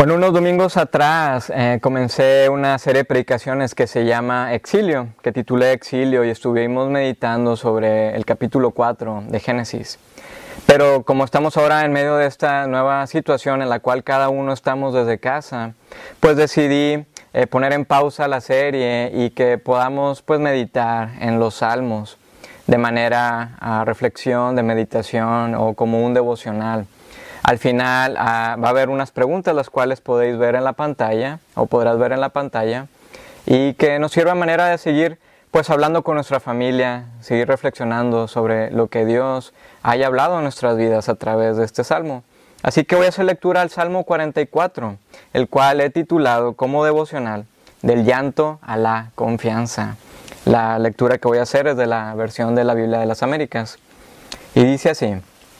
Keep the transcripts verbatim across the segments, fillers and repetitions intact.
Bueno, unos domingos atrás eh, comencé una serie de predicaciones que se llama Exilio, que titulé Exilio, y estuvimos meditando sobre el capítulo cuatro de Génesis. Pero como estamos ahora en medio de esta nueva situación en la cual cada uno estamos desde casa, pues decidí eh, poner en pausa la serie y que podamos pues meditar en los salmos de manera a reflexión, de meditación o como un devocional. Al final uh, va a haber unas preguntas las cuales podéis ver en la pantalla o podrás ver en la pantalla y que nos sirva de manera de seguir pues hablando con nuestra familia, seguir reflexionando sobre lo que Dios haya hablado en nuestras vidas a través de este salmo. Así que voy a hacer lectura al Salmo cuarenta y cuatro, el cual he titulado como devocional Del llanto a la confianza. La lectura que voy a hacer es de la versión de la Biblia de las Américas y dice así: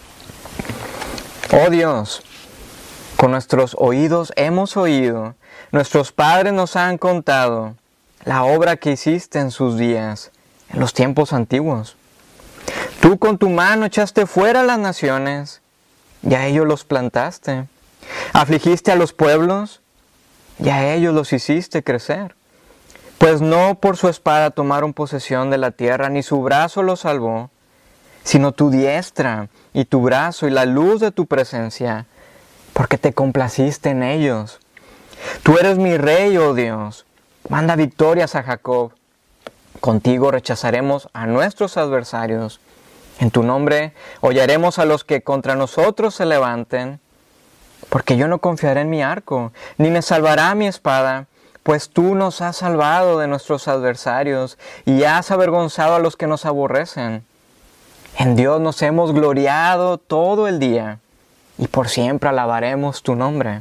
Oh Dios, con nuestros oídos hemos oído, nuestros padres nos han contado la obra que hiciste en sus días, en los tiempos antiguos. Tú con tu mano echaste fuera las naciones, y a ellos los plantaste. Afligiste a los pueblos, y a ellos los hiciste crecer. Pues no por su espada tomaron posesión de la tierra, ni su brazo los salvó, sino tu diestra y tu brazo y la luz de tu presencia, porque te complaciste en ellos. Tú eres mi rey, oh Dios, manda victorias a Jacob. Contigo rechazaremos a nuestros adversarios. En tu nombre hollaremos a los que contra nosotros se levanten. Porque yo no confiaré en mi arco, ni me salvará mi espada, pues tú nos has salvado de nuestros adversarios y has avergonzado a los que nos aborrecen. En Dios nos hemos gloriado todo el día y por siempre alabaremos tu nombre.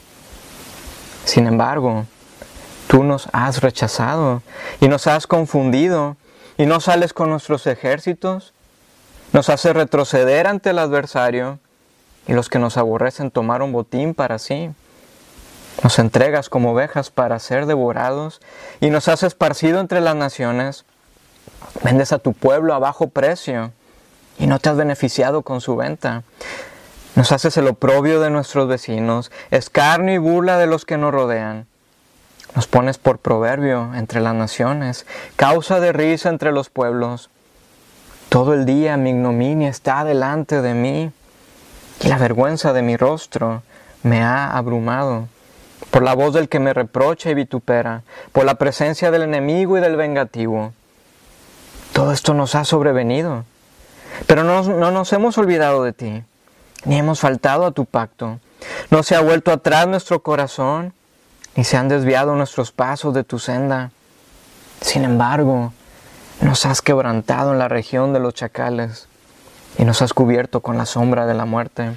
Sin embargo, tú nos has rechazado y nos has confundido y no sales con nuestros ejércitos. Nos haces retroceder ante el adversario y los que nos aborrecen tomaron botín para sí. Nos entregas como ovejas para ser devorados y nos has esparcido entre las naciones. Vendes a tu pueblo a bajo precio y no te has beneficiado con su venta. Nos haces el oprobio de nuestros vecinos, escarnio y burla de los que nos rodean. Nos pones por proverbio entre las naciones, causa de risa entre los pueblos. Todo el día mi ignominia está delante de mí, y la vergüenza de mi rostro me ha abrumado. Por la voz del que me reprocha y vitupera, por la presencia del enemigo y del vengativo. Todo esto nos ha sobrevenido. Pero no, no nos hemos olvidado de ti, ni hemos faltado a tu pacto. No se ha vuelto atrás nuestro corazón, ni se han desviado nuestros pasos de tu senda. Sin embargo, nos has quebrantado en la región de los chacales, y nos has cubierto con la sombra de la muerte.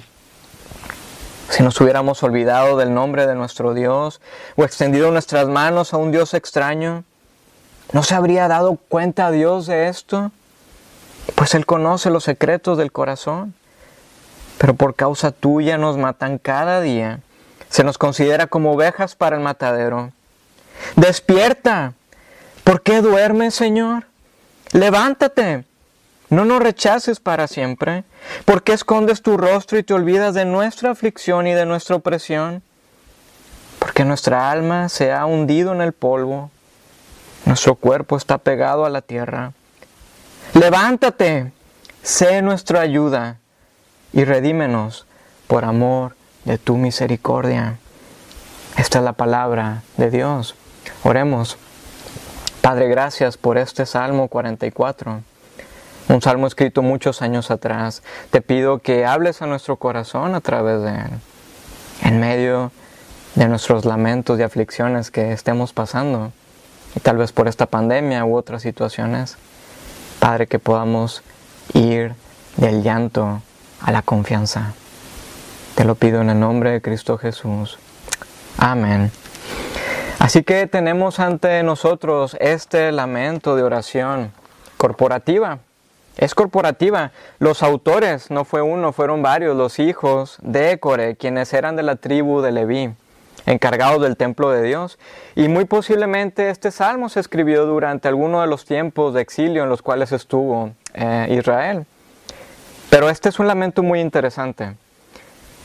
Si nos hubiéramos olvidado del nombre de nuestro Dios, o extendido nuestras manos a un Dios extraño, ¿no se habría dado cuenta Dios de esto? Pues Él conoce los secretos del corazón. Pero por causa tuya nos matan cada día. Se nos considera como ovejas para el matadero. ¡Despierta! ¿Por qué duermes, Señor? ¡Levántate! No nos rechaces para siempre. ¿Por qué escondes tu rostro y te olvidas de nuestra aflicción y de nuestra opresión? Porque nuestra alma se ha hundido en el polvo. Nuestro cuerpo está pegado a la tierra. Levántate, sé nuestra ayuda y redímenos por amor de tu misericordia. Esta es la palabra de Dios. Oremos. Padre, gracias por este Salmo cuarenta y cuatro, un salmo escrito muchos años atrás. Te pido que hables a nuestro corazón a través de él, en medio de nuestros lamentos y aflicciones que estemos pasando, y tal vez por esta pandemia u otras situaciones. Padre, que podamos ir del llanto a la confianza. Te lo pido en el nombre de Cristo Jesús. Amén. Así que tenemos ante nosotros este lamento de oración corporativa. Es corporativa. Los autores, no fue uno, fueron varios, los hijos de Coré, quienes eran de la tribu de Leví, encargados del templo de Dios. Y muy posiblemente este salmo se escribió durante alguno de los tiempos de exilio en los cuales estuvo eh, Israel. Pero este es un lamento muy interesante.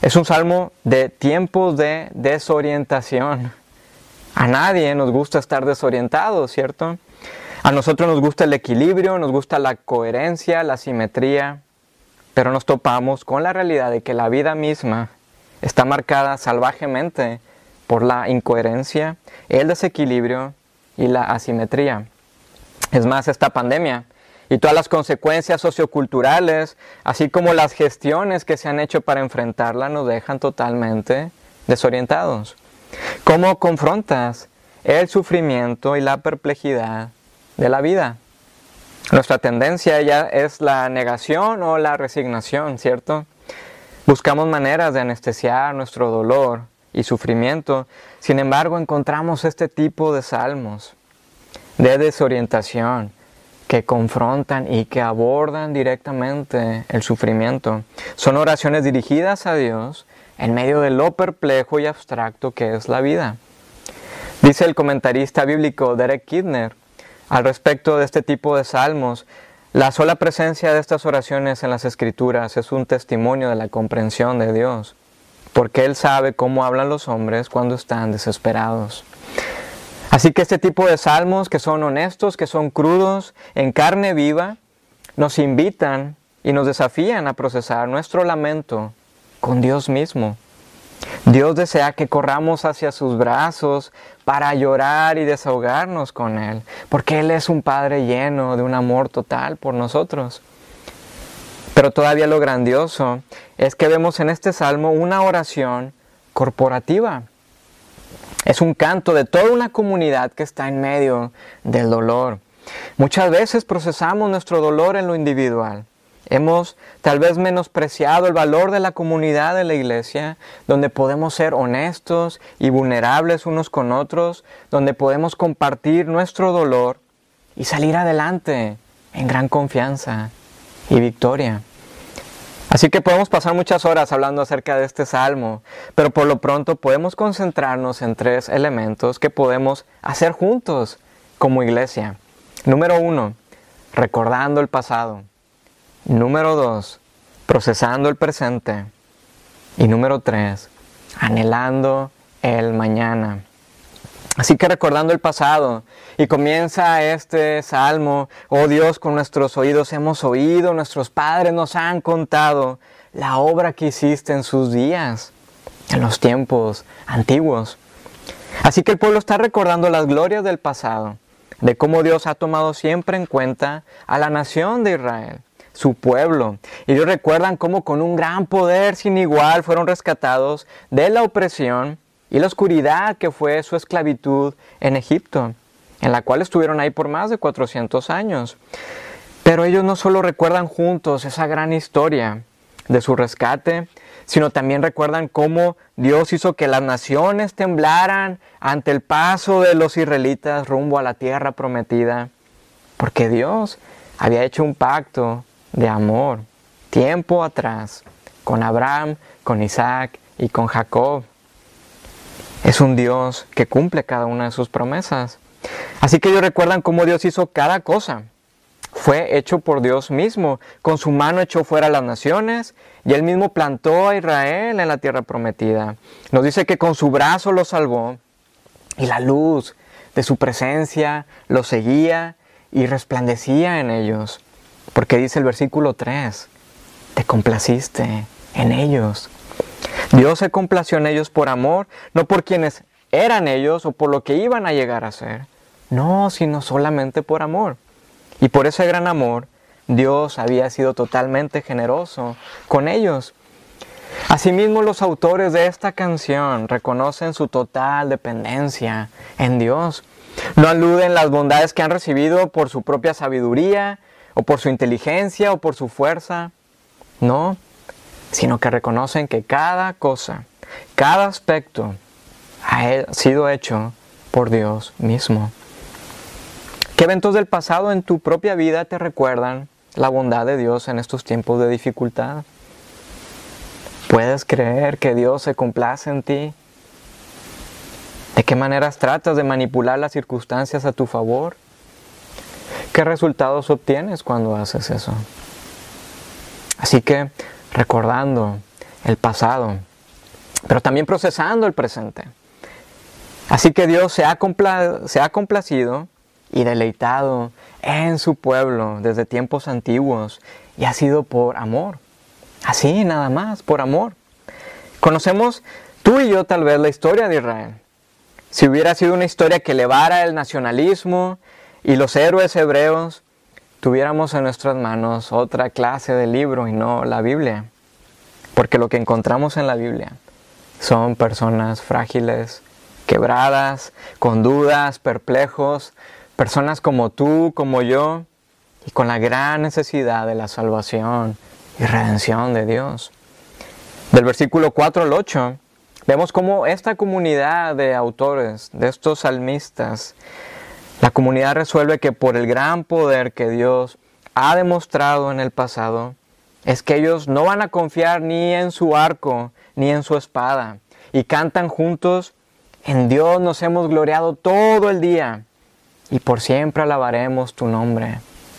Es un salmo de tiempos de desorientación. A nadie nos gusta estar desorientados, ¿cierto? A nosotros nos gusta el equilibrio, nos gusta la coherencia, la simetría, pero nos topamos con la realidad de que la vida misma está marcada salvajemente por la incoherencia, el desequilibrio y la asimetría. Es más, esta pandemia y todas las consecuencias socioculturales, así como las gestiones que se han hecho para enfrentarla, nos dejan totalmente desorientados. ¿Cómo confrontas el sufrimiento y la perplejidad de la vida? Nuestra tendencia ya es la negación o la resignación, ¿cierto? Buscamos maneras de anestesiar nuestro dolor y sufrimiento. Sin embargo, encontramos este tipo de salmos de desorientación que confrontan y que abordan directamente el sufrimiento. Son oraciones dirigidas a Dios en medio de lo perplejo y abstracto que es la vida. Dice el comentarista bíblico Derek Kidner al respecto de este tipo de salmos: la sola presencia de estas oraciones en las Escrituras es un testimonio de la comprensión de Dios, porque Él sabe cómo hablan los hombres cuando están desesperados. Así que este tipo de salmos, que son honestos, que son crudos, en carne viva, nos invitan y nos desafían a procesar nuestro lamento con Dios mismo. Dios desea que corramos hacia sus brazos para llorar y desahogarnos con Él, porque Él es un Padre lleno de un amor total por nosotros. Pero todavía lo grandioso es que vemos en este salmo una oración corporativa. Es un canto de toda una comunidad que está en medio del dolor. Muchas veces procesamos nuestro dolor en lo individual. Hemos tal vez menospreciado el valor de la comunidad de la iglesia, donde podemos ser honestos y vulnerables unos con otros, donde podemos compartir nuestro dolor y salir adelante en gran confianza y victoria. Así que podemos pasar muchas horas hablando acerca de este salmo, pero por lo pronto podemos concentrarnos en tres elementos que podemos hacer juntos como iglesia. Número uno, recordando el pasado. Número dos, procesando el presente. Y número tres, anhelando el mañana. Así que recordando el pasado, y comienza este salmo: oh Dios, con nuestros oídos hemos oído, nuestros padres nos han contado la obra que hiciste en sus días, en los tiempos antiguos. Así que el pueblo está recordando las glorias del pasado, de cómo Dios ha tomado siempre en cuenta a la nación de Israel, su pueblo. Y ellos recuerdan cómo con un gran poder sin igual fueron rescatados de la opresión y la oscuridad que fue su esclavitud en Egipto, en la cual estuvieron ahí por más de cuatrocientos años. Pero ellos no solo recuerdan juntos esa gran historia de su rescate, sino también recuerdan cómo Dios hizo que las naciones temblaran ante el paso de los israelitas rumbo a la tierra prometida, porque Dios había hecho un pacto de amor tiempo atrás con Abraham, con Isaac y con Jacob. Es un Dios que cumple cada una de sus promesas. Así que ellos recuerdan cómo Dios hizo cada cosa. Fue hecho por Dios mismo. Con su mano echó fuera las naciones y Él mismo plantó a Israel en la tierra prometida. Nos dice que con su brazo los salvó y la luz de su presencia los seguía y resplandecía en ellos. Porque dice el versículo tres, te complaciste en ellos. Dios se complació en ellos por amor, no por quienes eran ellos o por lo que iban a llegar a ser. No, sino solamente por amor. Y por ese gran amor, Dios había sido totalmente generoso con ellos. Asimismo, los autores de esta canción reconocen su total dependencia en Dios. No aluden las bondades que han recibido por su propia sabiduría, o por su inteligencia, o por su fuerza. No, sino que reconocen que cada cosa, cada aspecto ha sido hecho por Dios mismo. ¿Qué eventos del pasado en tu propia vida te recuerdan la bondad de Dios en estos tiempos de dificultad? ¿Puedes creer que Dios se complace en ti? ¿De qué maneras tratas de manipular las circunstancias a tu favor? ¿Qué resultados obtienes cuando haces eso? Así que, recordando el pasado, pero también procesando el presente. Así que Dios se ha, compla- se ha complacido y deleitado en su pueblo desde tiempos antiguos, y ha sido por amor. Así, nada más, por amor. Conocemos tú y yo tal vez la historia de Israel. Si hubiera sido una historia que elevara el nacionalismo y los héroes hebreos, tuviéramos en nuestras manos otra clase de libro y no la Biblia. Porque lo que encontramos en la Biblia son personas frágiles, quebradas, con dudas, perplejos, personas como tú, como yo, y con la gran necesidad de la salvación y redención de Dios. Del versículo cuatro al ocho, vemos cómo esta comunidad de autores, de estos salmistas, la comunidad resuelve que por el gran poder que Dios ha demostrado en el pasado, es que ellos no van a confiar ni en su arco, ni en su espada, y cantan juntos: en Dios nos hemos gloriado todo el día, y por siempre alabaremos tu nombre.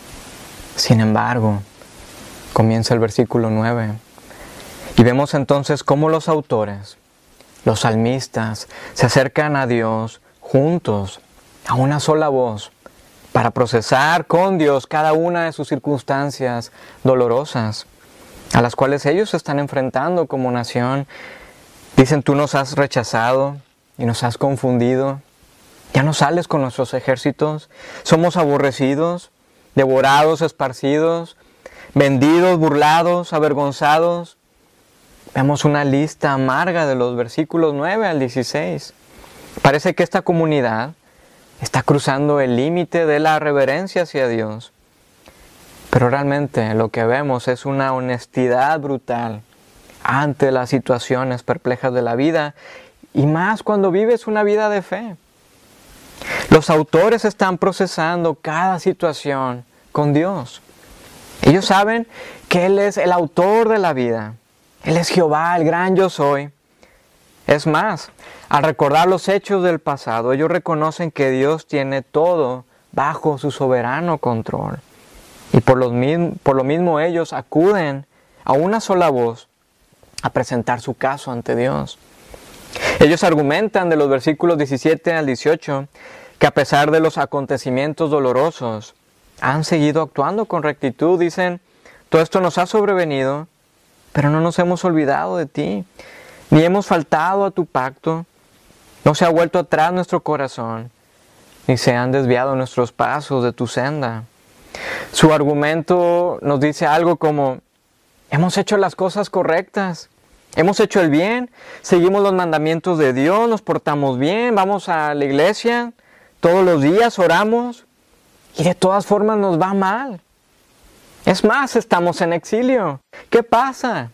Sin embargo, comienza el versículo nueve, y vemos entonces cómo los autores, los salmistas, se acercan a Dios juntos, a una sola voz, para procesar con Dios cada una de sus circunstancias dolorosas, a las cuales ellos se están enfrentando como nación. Dicen: tú nos has rechazado y nos has confundido, ya no sales con nuestros ejércitos, somos aborrecidos, devorados, esparcidos, vendidos, burlados, avergonzados. Vemos una lista amarga de los versículos nueve al dieciséis. Parece que esta comunidad está cruzando el límite de la reverencia hacia Dios. Pero realmente lo que vemos es una honestidad brutal ante las situaciones perplejas de la vida, y más cuando vives una vida de fe. Los autores están procesando cada situación con Dios. Ellos saben que Él es el autor de la vida. Él es Jehová, el gran yo soy. Es más, al recordar los hechos del pasado, ellos reconocen que Dios tiene todo bajo su soberano control. Y por lo mismo, por lo mismo ellos acuden a una sola voz a presentar su caso ante Dios. Ellos argumentan de los versículos diecisiete al dieciocho que a pesar de los acontecimientos dolorosos, han seguido actuando con rectitud. Dicen: todo esto nos ha sobrevenido, pero no nos hemos olvidado de ti, ni hemos faltado a tu pacto. No se ha vuelto atrás nuestro corazón, ni se han desviado nuestros pasos de tu senda. Su argumento nos dice algo como: hemos hecho las cosas correctas, hemos hecho el bien, seguimos los mandamientos de Dios, nos portamos bien, vamos a la iglesia, todos los días oramos, y de todas formas nos va mal. Es más, estamos en exilio. ¿Qué pasa?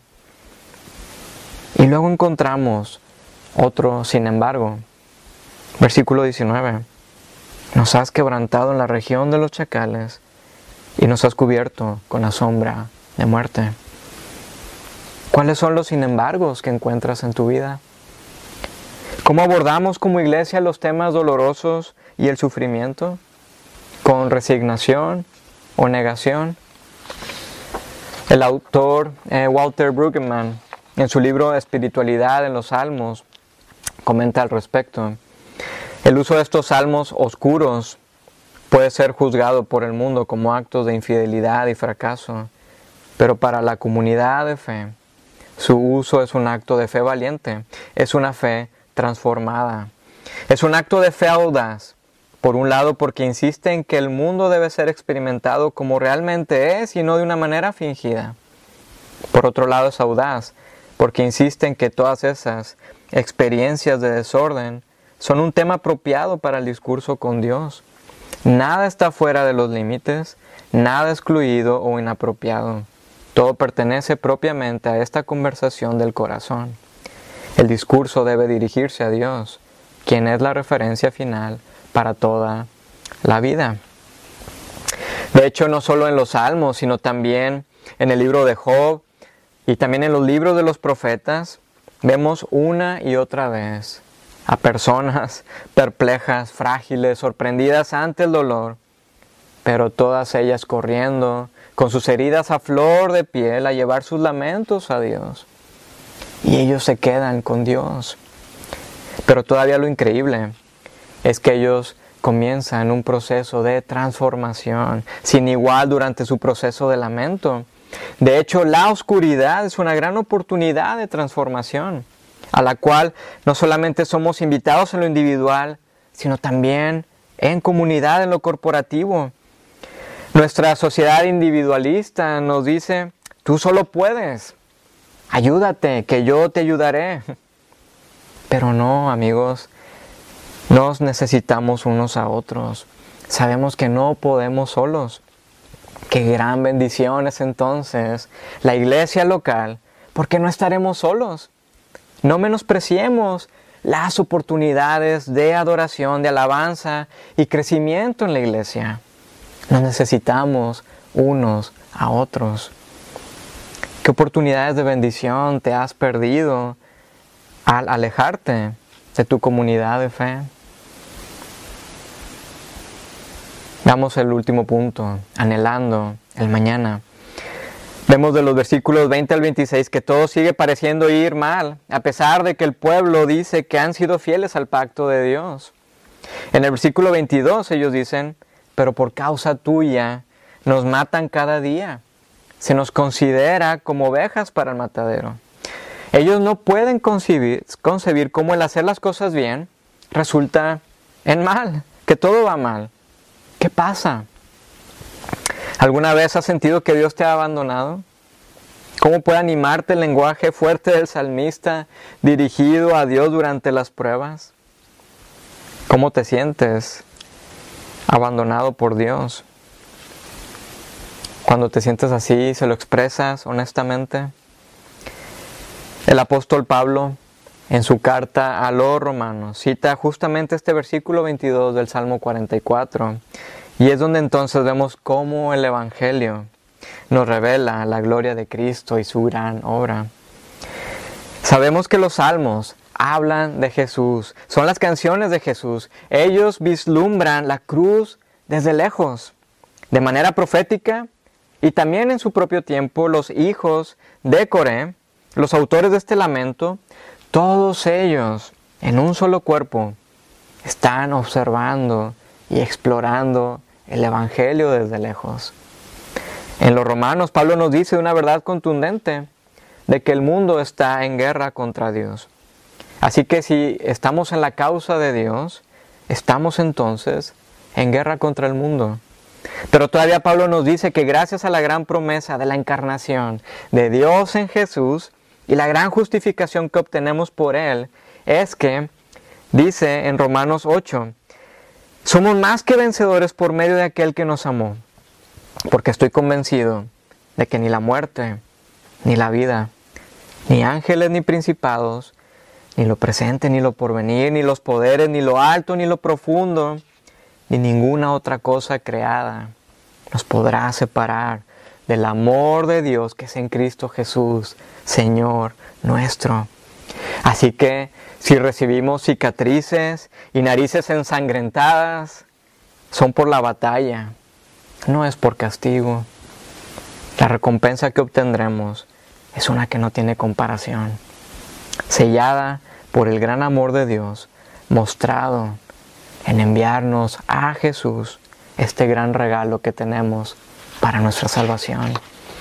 Y luego encontramos otro sin embargo. Versículo diecinueve. Nos has quebrantado en la región de los chacales y nos has cubierto con la sombra de muerte. ¿Cuáles son los sin embargos que encuentras en tu vida? ¿Cómo abordamos como iglesia los temas dolorosos y el sufrimiento? ¿Con resignación o negación? El autor eh, Walter Brueggemann, en su libro Espiritualidad en los Salmos, comenta al respecto. El uso de estos salmos oscuros puede ser juzgado por el mundo como actos de infidelidad y fracaso, pero para la comunidad de fe, su uso es un acto de fe valiente, es una fe transformada, es un acto de fe audaz. Por un lado, porque insiste en que el mundo debe ser experimentado como realmente es y no de una manera fingida. Por otro lado, es audaz, porque insiste en que todas esas experiencias de desorden son un tema apropiado para el discurso con Dios. Nada está fuera de los límites, nada excluido o inapropiado. Todo pertenece propiamente a esta conversación del corazón. El discurso debe dirigirse a Dios, quien es la referencia final para toda la vida. De hecho, no solo en los Salmos, sino también en el libro de Job y también en los libros de los profetas, vemos una y otra vez a personas perplejas, frágiles, sorprendidas ante el dolor, pero todas ellas corriendo con sus heridas a flor de piel a llevar sus lamentos a Dios. y ellos se quedan con Dios. Pero todavía lo increíble es que ellos comienzan un proceso de transformación sin igual durante su proceso de lamento. De hecho, la oscuridad es una gran oportunidad de transformación, a la cual no solamente somos invitados en lo individual, sino también en comunidad, en lo corporativo. Nuestra sociedad individualista nos dice, tú solo puedes, ayúdate, que yo te ayudaré. Pero no, amigos, nos necesitamos unos a otros. Sabemos que no podemos solos. Qué gran bendición es entonces la iglesia local, porque no estaremos solos. No menospreciemos las oportunidades de adoración, de alabanza y crecimiento en la iglesia. Nos necesitamos unos a otros. ¿Qué oportunidades de bendición te has perdido al alejarte de tu comunidad de fe? Damos el último punto, anhelando el mañana. Vemos de los versículos veinte al veintiséis que todo sigue pareciendo ir mal, a pesar de que el pueblo dice que han sido fieles al pacto de Dios. En el versículo veintidós ellos dicen, pero por causa tuya nos matan cada día. Se nos considera como ovejas para el matadero. Ellos no pueden concebir, concebir cómo el hacer las cosas bien resulta en mal, que todo va mal. ¿Qué pasa? ¿Alguna vez has sentido que Dios te ha abandonado? ¿Cómo puede animarte el lenguaje fuerte del salmista dirigido a Dios durante las pruebas? ¿Cómo te sientes abandonado por Dios? Cuando te sientes así, ¿se lo expresas honestamente? El apóstol Pablo, en su carta a los romanos, cita justamente este versículo veintidós del Salmo cuarenta y cuatro. Y es donde entonces vemos cómo el Evangelio nos revela la gloria de Cristo y su gran obra. Sabemos que los salmos hablan de Jesús, son las canciones de Jesús. Ellos vislumbran la cruz desde lejos, de manera profética, y también en su propio tiempo los hijos de Coré, los autores de este lamento, todos ellos en un solo cuerpo están observando y explorando el Evangelio desde lejos. En los Romanos, Pablo nos dice una verdad contundente de que el mundo está en guerra contra Dios. Así que si estamos en la causa de Dios, estamos entonces en guerra contra el mundo. Pero todavía Pablo nos dice que gracias a la gran promesa de la encarnación de Dios en Jesús y la gran justificación que obtenemos por Él, es que, dice en Romanos ocho, somos más que vencedores por medio de aquel que nos amó, porque estoy convencido de que ni la muerte, ni la vida, ni ángeles, ni principados, ni lo presente, ni lo porvenir, ni los poderes, ni lo alto, ni lo profundo, ni ninguna otra cosa creada nos podrá separar del amor de Dios que es en Cristo Jesús, Señor nuestro. Así que si recibimos cicatrices y narices ensangrentadas, son por la batalla, no es por castigo. La recompensa que obtendremos es una que no tiene comparación, sellada por el gran amor de Dios, mostrado en enviarnos a Jesús, este gran regalo que tenemos para nuestra salvación.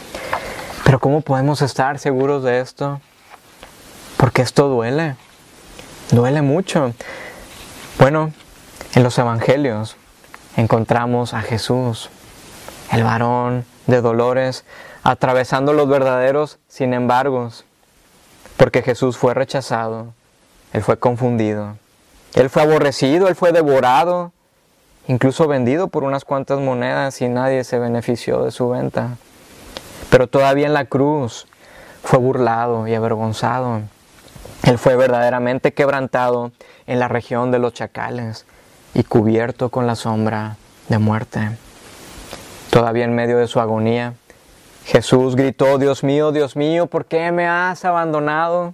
Pero ¿cómo podemos estar seguros de esto? Porque esto duele, duele mucho. Bueno, en los evangelios encontramos a Jesús, el varón de dolores, atravesando los verdaderos sin embargos, porque Jesús fue rechazado, Él fue confundido, Él fue aborrecido, Él fue devorado, incluso vendido por unas cuantas monedas y nadie se benefició de su venta. Pero todavía en la cruz fue burlado y avergonzado. Él fue verdaderamente quebrantado en la región de los chacales y cubierto con la sombra de muerte. Todavía en medio de su agonía, Jesús gritó, Dios mío, Dios mío, ¿por qué me has abandonado?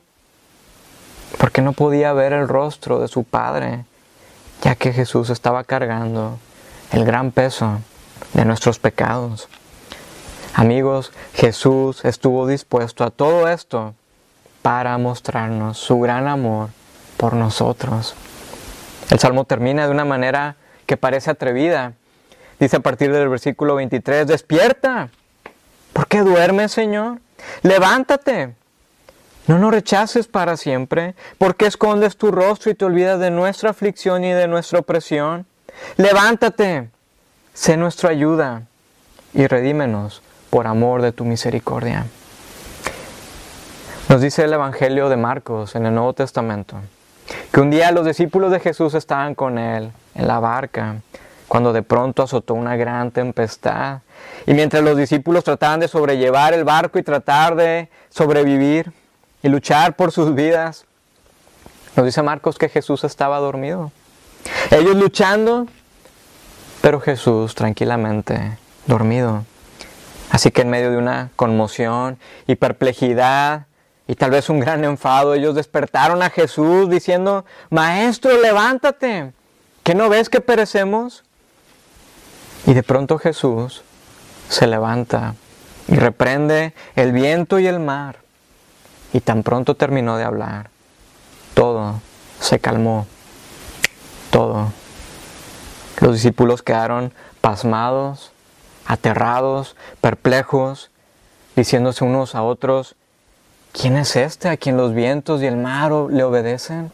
Porque no podía ver el rostro de su Padre, ya que Jesús estaba cargando el gran peso de nuestros pecados. Amigos, Jesús estuvo dispuesto a todo esto para mostrarnos su gran amor por nosotros. El Salmo termina de una manera que parece atrevida. Dice a partir del versículo veintitrés, despierta. ¿Por qué duermes, Señor? Levántate. No nos rechaces para siempre. ¿Por qué escondes tu rostro y te olvidas de nuestra aflicción y de nuestra opresión? Levántate. Sé nuestra ayuda y redímenos por amor de tu misericordia. Nos dice el Evangelio de Marcos en el Nuevo Testamento que un día los discípulos de Jesús estaban con él en la barca cuando de pronto azotó una gran tempestad. Y mientras los discípulos trataban de sobrellevar el barco y tratar de sobrevivir y luchar por sus vidas, nos dice Marcos que Jesús estaba dormido. Ellos luchando, pero Jesús tranquilamente dormido. Así que en medio de una conmoción y perplejidad y tal vez un gran enfado, ellos despertaron a Jesús diciendo, Maestro, levántate, ¿qué no ves que perecemos? Y de pronto Jesús se levanta y reprende el viento y el mar. Y tan pronto terminó de hablar, todo se calmó, todo. Los discípulos quedaron pasmados, aterrados, perplejos, diciéndose unos a otros, ¿quién es este a quien los vientos y el mar le obedecen?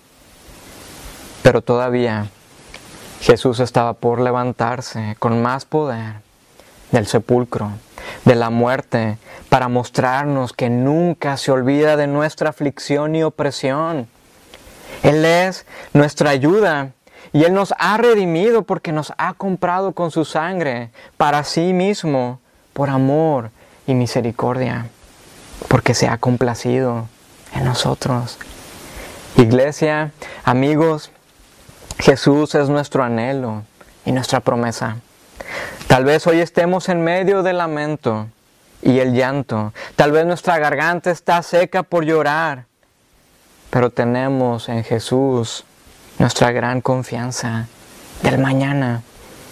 Pero todavía Jesús estaba por levantarse con más poder del sepulcro, de la muerte, para mostrarnos que nunca se olvida de nuestra aflicción y opresión. Él es nuestra ayuda y Él nos ha redimido porque nos ha comprado con su sangre para sí mismo, por amor y misericordia, porque se ha complacido en nosotros. Iglesia, amigos, Jesús es nuestro anhelo y nuestra promesa. Tal vez hoy estemos en medio del lamento y el llanto. Tal vez nuestra garganta está seca por llorar. Pero tenemos en Jesús nuestra gran confianza del mañana.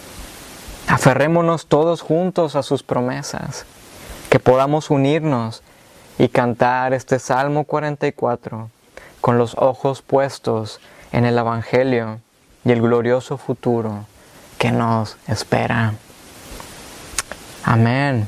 Aferrémonos todos juntos a sus promesas. Que podamos unirnos y cantar este Salmo cuarenta y cuatro con los ojos puestos en el Evangelio y el glorioso futuro que nos espera. Amén.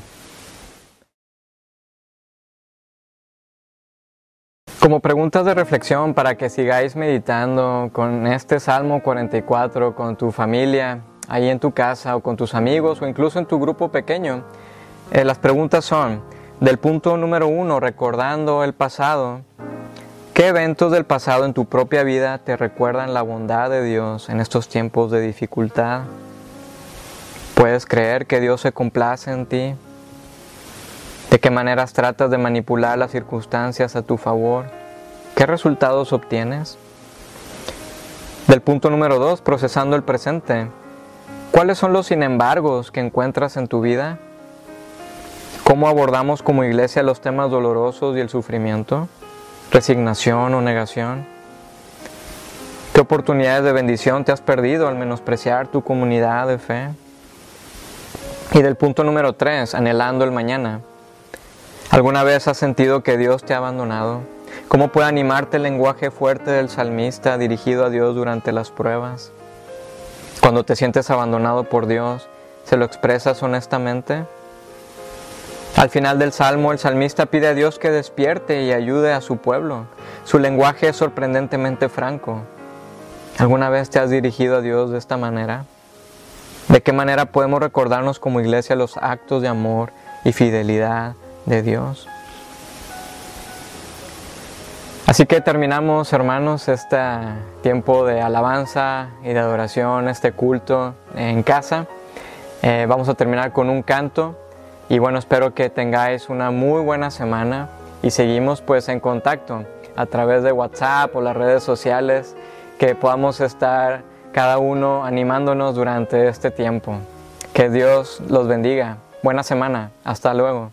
Como preguntas de reflexión para que sigáis meditando con este Salmo cuarenta y cuatro con tu familia, ahí en tu casa o con tus amigos o incluso en tu grupo pequeño, eh, las preguntas son, del punto número uno, recordando el pasado, ¿qué eventos del pasado en tu propia vida te recuerdan la bondad de Dios en estos tiempos de dificultad? ¿Puedes creer que Dios se complace en ti? ¿De qué maneras tratas de manipular las circunstancias a tu favor? ¿Qué resultados obtienes? Del punto número dos, procesando el presente. ¿Cuáles son los sin embargos que encuentras en tu vida? ¿Cómo abordamos como iglesia los temas dolorosos y el sufrimiento? ¿Resignación o negación? ¿Qué oportunidades de bendición te has perdido al menospreciar tu comunidad de fe? Y del punto número tres, anhelando el mañana. ¿Alguna vez has sentido que Dios te ha abandonado? ¿Cómo puede animarte el lenguaje fuerte del salmista dirigido a Dios durante las pruebas? Cuando te sientes abandonado por Dios, ¿se lo expresas honestamente? Al final del Salmo, el salmista pide a Dios que despierte y ayude a su pueblo. Su lenguaje es sorprendentemente franco. ¿Alguna vez te has dirigido a Dios de esta manera? ¿De qué manera podemos recordarnos como iglesia los actos de amor y fidelidad de Dios? Así que terminamos, hermanos, este tiempo de alabanza y de adoración, este culto en casa. Eh, vamos a terminar con un canto y bueno, espero que tengáis una muy buena semana y seguimos pues en contacto a través de WhatsApp o las redes sociales, que podamos estar cada uno animándonos durante este tiempo. Que Dios los bendiga. Buena semana. Hasta luego.